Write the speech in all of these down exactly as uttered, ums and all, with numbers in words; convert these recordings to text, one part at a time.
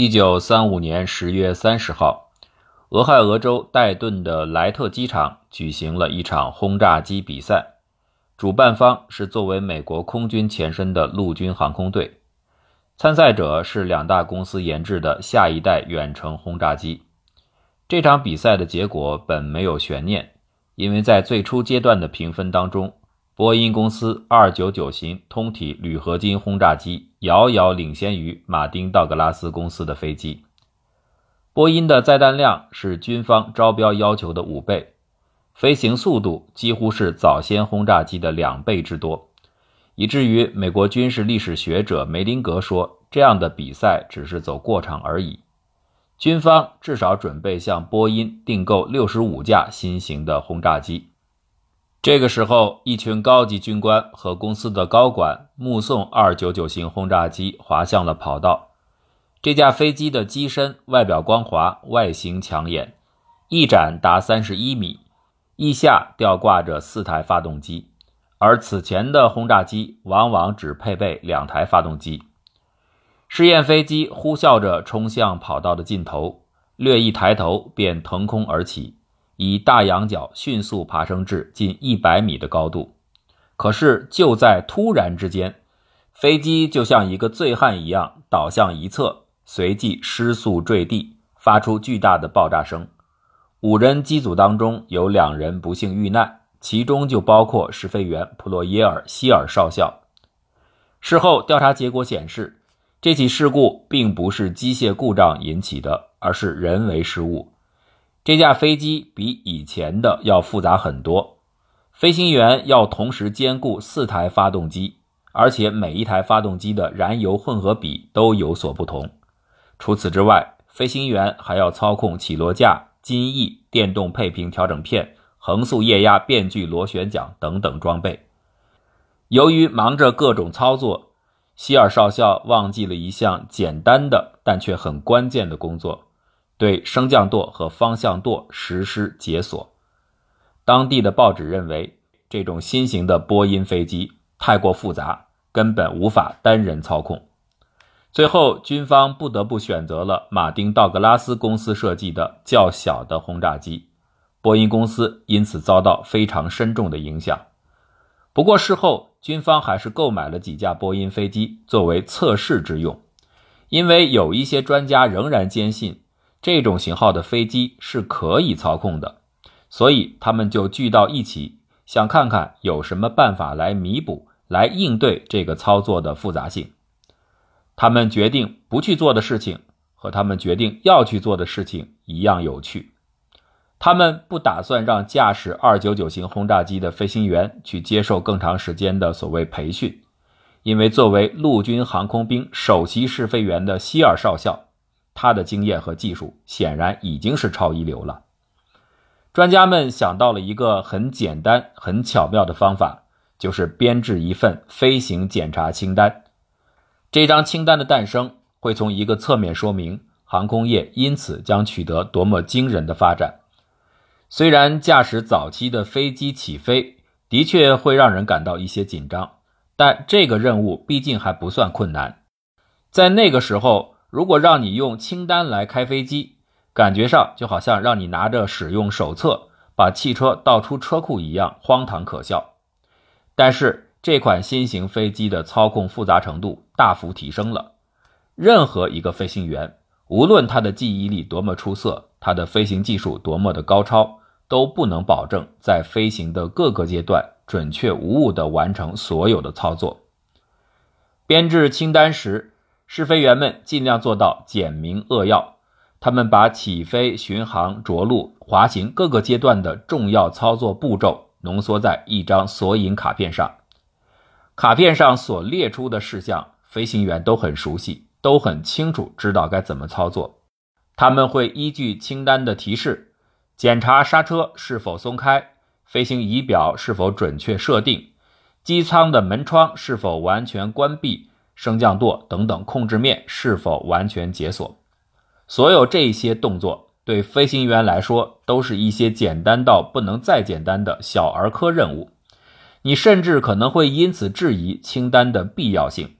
一九三五年十月三十号，俄亥俄州戴顿的莱特机场举行了一场轰炸机比赛，主办方是作为美国空军前身的陆军航空队，参赛者是两大公司研制的下一代远程轰炸机。这场比赛的结果本没有悬念，因为在最初阶段的评分当中，波音公司二九九型通体铝合金轰炸机遥遥领先于马丁道格拉斯公司的飞机。波音的载弹量是军方招标要求的五倍，飞行速度几乎是早先轰炸机的两倍之多，以至于美国军事历史学者梅林格说，这样的比赛只是走过场而已。军方至少准备向波音订购六十五架新型的轰炸机。这个时候，一群高级军官和公司的高管目送二九九型轰炸机滑向了跑道。这架飞机的机身外表光滑，外形抢眼，翼展达三十一米，翼下吊挂着四台发动机，而此前的轰炸机往往只配备两台发动机。试验飞机呼啸着冲向跑道的尽头，略一抬头便腾空而起，以大仰角迅速爬升至近一百米的高度。可是就在突然之间，飞机就像一个醉汉一样倒向一侧，随即失速坠地，发出巨大的爆炸声。五人机组当中有两人不幸遇难，其中就包括试飞员普洛耶尔希尔少校。事后调查结果显示，这起事故并不是机械故障引起的，而是人为失误。这架飞机比以前的要复杂很多，飞行员要同时兼顾四台发动机，而且每一台发动机的燃油混合比都有所不同。除此之外，飞行员还要操控起落架、襟翼、电动配平调整片、横速液压变距螺旋桨等等装备。由于忙着各种操作，希尔少校忘记了一项简单的但却很关键的工作，对升降舵和方向舵实施解锁。当地的报纸认为，这种新型的波音飞机太过复杂，根本无法单人操控。最后，军方不得不选择了马丁道格拉斯公司设计的较小的轰炸机，波音公司因此遭到非常深重的影响。不过事后，军方还是购买了几架波音飞机作为测试之用，因为有一些专家仍然坚信这种型号的飞机是可以操控的，所以他们就聚到一起，想看看有什么办法来弥补、来应对这个操作的复杂性。他们决定不去做的事情，和他们决定要去做的事情一样有趣。他们不打算让驾驶二九九型轰炸机的飞行员去接受更长时间的所谓培训，因为作为陆军航空兵首席试飞员的希尔少校，他的经验和技术显然已经是超一流了。专家们想到了一个很简单、很巧妙的方法，就是编制一份飞行检查清单。这张清单的诞生会从一个侧面说明航空业因此将取得多么惊人的发展。虽然驾驶早期的飞机起飞的确会让人感到一些紧张，但这个任务毕竟还不算困难。在那个时候，如果让你用清单来开飞机，感觉上就好像让你拿着使用手册把汽车倒出车库一样荒唐可笑。但是这款新型飞机的操控复杂程度大幅提升了，任何一个飞行员，无论他的记忆力多么出色，他的飞行技术多么的高超，都不能保证在飞行的各个阶段准确无误地完成所有的操作。编制清单时，试飞员们尽量做到简明扼要，他们把起飞、巡航、着陆、滑行各个阶段的重要操作步骤浓缩在一张索引卡片上。卡片上所列出的事项，飞行员都很熟悉，都很清楚知道该怎么操作。他们会依据清单的提示，检查刹车是否松开，飞行仪表是否准确设定，机舱的门窗是否完全关闭，升降舵等等控制面是否完全解锁。所有这些动作对飞行员来说都是一些简单到不能再简单的小儿科任务，你甚至可能会因此质疑清单的必要性。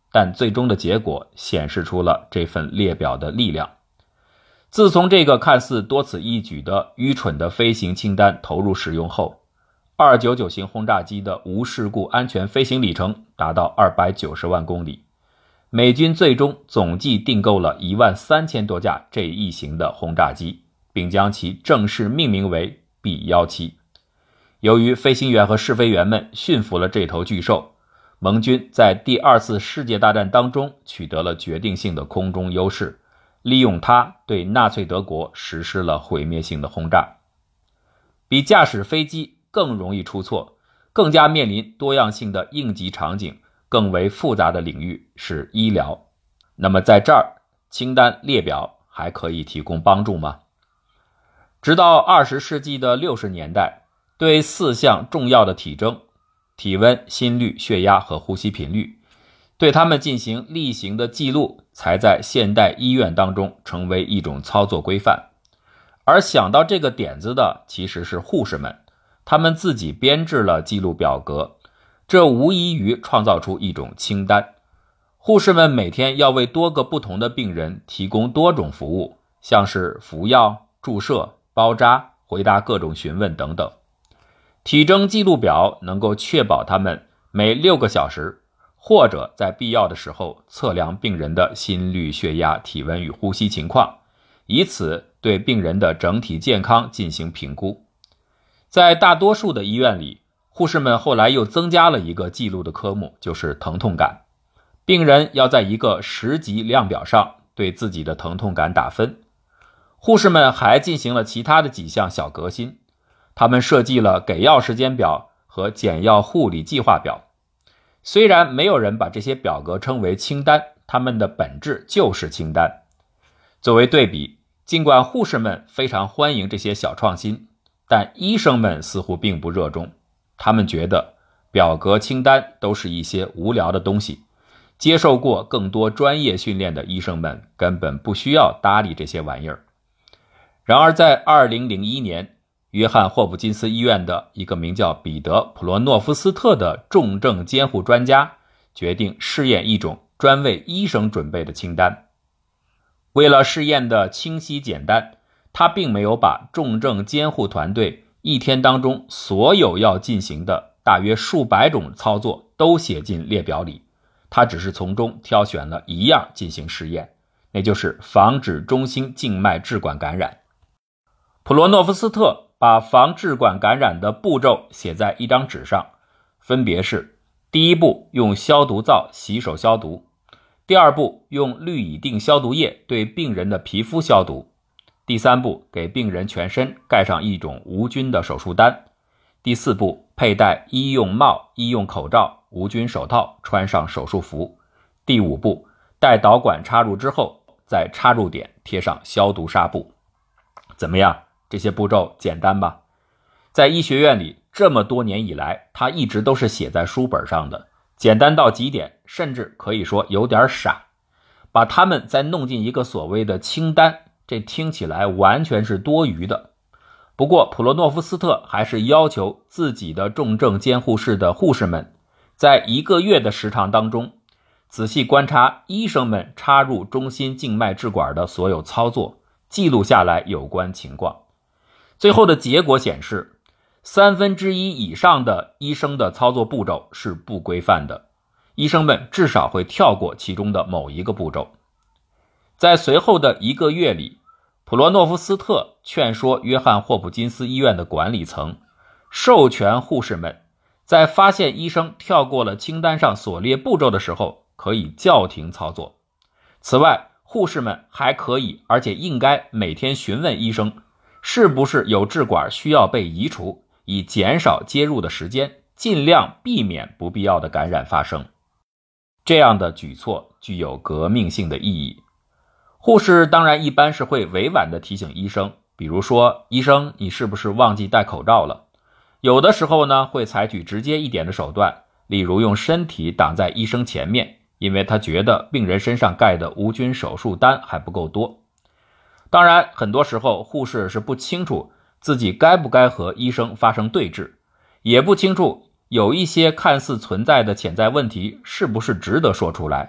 但最终的结果显示出了这份列表的力量。自从这个看似多此一举的愚蠢的飞行清单投入使用后，二九九型轰炸机的无事故安全飞行里程达到二百九十万公里，美军最终总计订购了一万三千多架这一型的轰炸机，并将其正式命名为 B 一七。由于飞行员和试飞员们驯服了这头巨兽，盟军在第二次世界大战当中取得了决定性的空中优势，利用它对纳粹德国实施了毁灭性的轰炸。比驾驶飞机更容易出错，更加面临多样性的应急场景，更为复杂的领域是医疗。那么在这儿，清单列表还可以提供帮助吗？直到二十世纪的六十年代，对四项重要的体征，体温、心率、血压和呼吸频率，对它们进行例行的记录，才在现代医院当中成为一种操作规范。而想到这个点子的其实是护士们，他们自己编制了记录表格，这无异于创造出一种清单。护士们每天要为多个不同的病人提供多种服务，像是服药、注射、包扎、回答各种询问等等。体征记录表能够确保他们每六个小时，或者在必要的时候测量病人的心率、血压、体温与呼吸情况，以此对病人的整体健康进行评估。在大多数的医院里，护士们后来又增加了一个记录的科目，就是疼痛感。病人要在一个十级量表上对自己的疼痛感打分。护士们还进行了其他的几项小革新，他们设计了给药时间表和减药护理计划表。虽然没有人把这些表格称为清单，它们的本质就是清单。作为对比，尽管护士们非常欢迎这些小创新，但医生们似乎并不热衷。他们觉得表格清单都是一些无聊的东西，接受过更多专业训练的医生们根本不需要搭理这些玩意儿。然而在二零零一年，约翰霍普金斯医院的一个名叫彼得·普罗诺夫斯特的重症监护专家决定试验一种专为医生准备的清单。为了试验的清晰简单，他并没有把重症监护团队一天当中所有要进行的大约数百种操作都写进列表里，他只是从中挑选了一样进行试验，那就是防止中心静脉置管感染。普罗诺夫斯特把防治管感染的步骤写在一张纸上，分别是：第一步用消毒皂洗手消毒；第二步用氯乙定消毒液对病人的皮肤消毒；第三步给病人全身盖上一种无菌的手术单；第四步佩戴医用帽、医用口罩、无菌手套，穿上手术服；第五步带导管插入之后，在插入点贴上消毒纱布。怎么样？这些步骤简单吧？在医学院里，这么多年以来，它一直都是写在书本上的，简单到极点，甚至可以说有点傻。把它们再弄进一个所谓的清单，这听起来完全是多余的。不过普罗诺夫斯特还是要求自己的重症监护室的护士们，在一个月的时长当中，仔细观察医生们插入中心静脉置管的所有操作，记录下来有关情况。最后的结果显示，三分之一以上的医生的操作步骤是不规范的，医生们至少会跳过其中的某一个步骤。在随后的一个月里，普罗诺夫斯特劝说约翰霍普金斯医院的管理层，授权护士们在发现医生跳过了清单上所列步骤的时候，可以叫停操作。此外，护士们还可以，而且应该每天询问医生，是不是有置管需要被移除，以减少接入的时间，尽量避免不必要的感染发生。这样的举措具有革命性的意义。护士当然一般是会委婉地提醒医生，比如说，医生，你是不是忘记戴口罩了？有的时候呢，会采取直接一点的手段，例如用身体挡在医生前面，因为他觉得病人身上盖的无菌手术单还不够多。当然，很多时候护士是不清楚自己该不该和医生发生对峙，也不清楚有一些看似存在的潜在问题是不是值得说出来，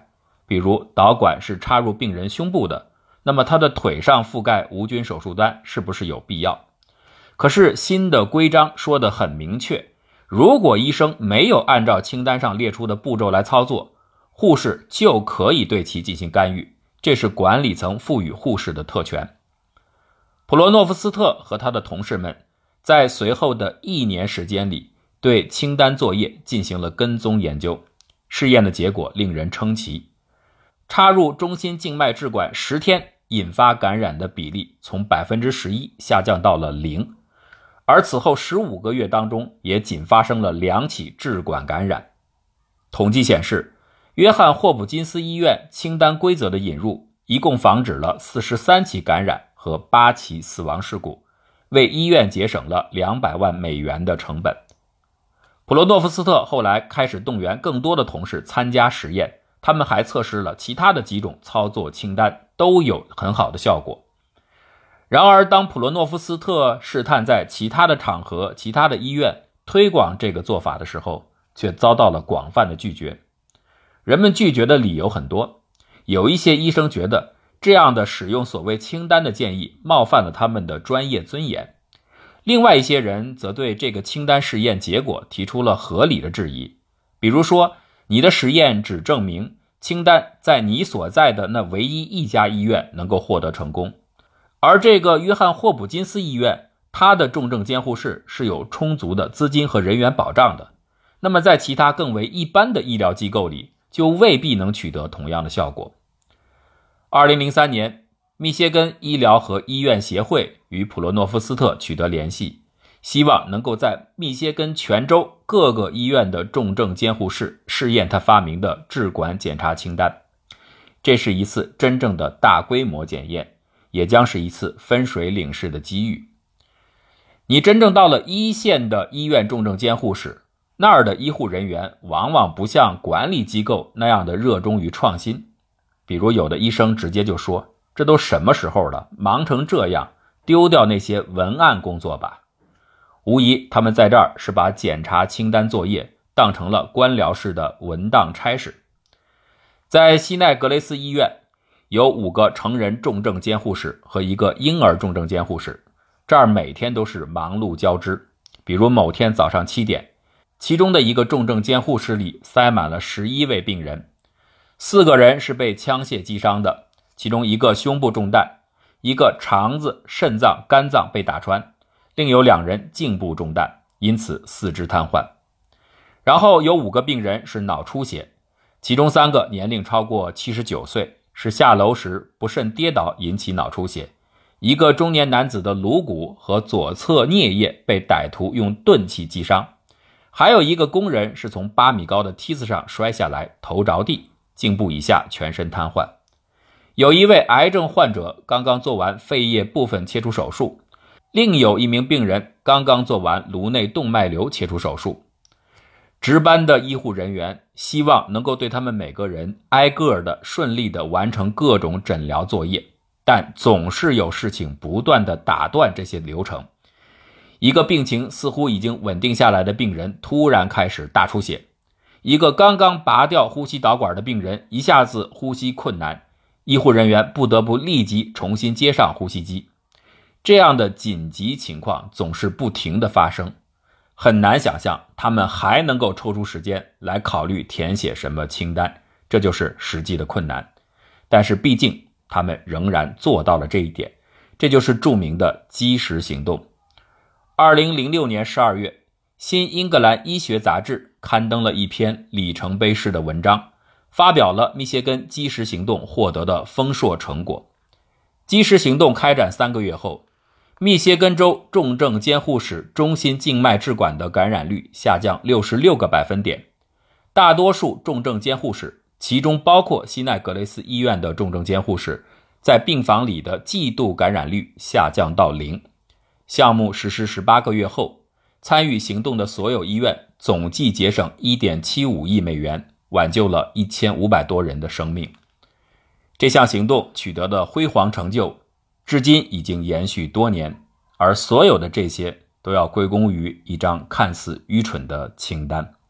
比如导管是插入病人胸部的，那么他的腿上覆盖无菌手术单是不是有必要？可是新的规章说得很明确，如果医生没有按照清单上列出的步骤来操作，护士就可以对其进行干预，这是管理层赋予护士的特权。普罗诺夫斯特和他的同事们在随后的一年时间里对清单作业进行了跟踪研究，试验的结果令人称奇。插入中心静脉置管十天引发感染的比例从 百分之十一 下降到了零，而此后十五个月当中也仅发生了两起置管感染。统计显示，约翰霍普金斯医院清单规则的引入一共防止了四十三起感染和八起死亡事故，为医院节省了两百万美元的成本。普罗诺夫斯特后来开始动员更多的同事参加实验，他们还测试了其他的几种操作清单，都有很好的效果。然而当普罗诺夫斯特试探在其他的场合、其他的医院推广这个做法的时候，却遭到了广泛的拒绝。人们拒绝的理由很多，有一些医生觉得这样的使用所谓清单的建议冒犯了他们的专业尊严，另外一些人则对这个清单试验结果提出了合理的质疑，比如说，你的实验只证明清单在你所在的那唯一一家医院能够获得成功，而这个约翰霍普金斯医院，它的重症监护室是有充足的资金和人员保障的，那么在其他更为一般的医疗机构里，就未必能取得同样的效果。二零零三年，密歇根医疗和医院协会与普罗诺夫斯特取得联系，希望能够在密歇根全州各个医院的重症监护室试验他发明的置管检查清单。这是一次真正的大规模检验，也将是一次分水岭式的机遇。你真正到了一线的医院重症监护室，那儿的医护人员往往不像管理机构那样的热衷于创新。比如有的医生直接就说，这都什么时候了，忙成这样，丢掉那些文案工作吧。无疑他们在这儿是把检查清单作业当成了官僚式的文档差事。在西奈格雷斯医院，有五个成人重症监护室和一个婴儿重症监护室，这儿每天都是忙碌交织。比如某天早上七点，其中的一个重症监护室里塞满了十一位病人，四个人是被枪械击伤的，其中一个胸部中弹，一个肠子、肾脏、肝脏被打穿，另有两人颈部中弹，因此四肢瘫痪。然后有五个病人是脑出血，其中三个年龄超过七十九岁，是下楼时不慎跌倒引起脑出血，一个中年男子的颅骨和左侧颞叶被歹徒用钝器击伤，还有一个工人是从八米高的梯子上摔下来，头着地，颈部以下全身瘫痪。有一位癌症患者刚刚做完肺叶部分切除手术，另有一名病人刚刚做完颅内动脉瘤切除手术。值班的医护人员希望能够对他们每个人挨个的顺利的完成各种诊疗作业，但总是有事情不断的打断这些流程。一个病情似乎已经稳定下来的病人突然开始大出血，一个刚刚拔掉呼吸导管的病人一下子呼吸困难，医护人员不得不立即重新接上呼吸机。这样的紧急情况总是不停地发生，很难想象他们还能够抽出时间来考虑填写什么清单，这就是实际的困难。但是毕竟他们仍然做到了这一点，这就是著名的基石行动。二零零六年十二月，新英格兰医学杂志刊登了一篇里程碑式的文章，发表了密歇根基石行动获得的丰硕成果。基石行动开展三个月后，密歇根州重症监护室中心静脉置管的感染率下降六十六个百分点，大多数重症监护室，其中包括西奈格雷斯医院的重症监护室，在病房里的季度感染率下降到零。项目实施十八个月后，参与行动的所有医院总计节省 一点七五亿美元，挽救了一千五百多人的生命。这项行动取得的辉煌成就至今已经延续多年，而所有的这些都要归功于一张看似愚蠢的清单。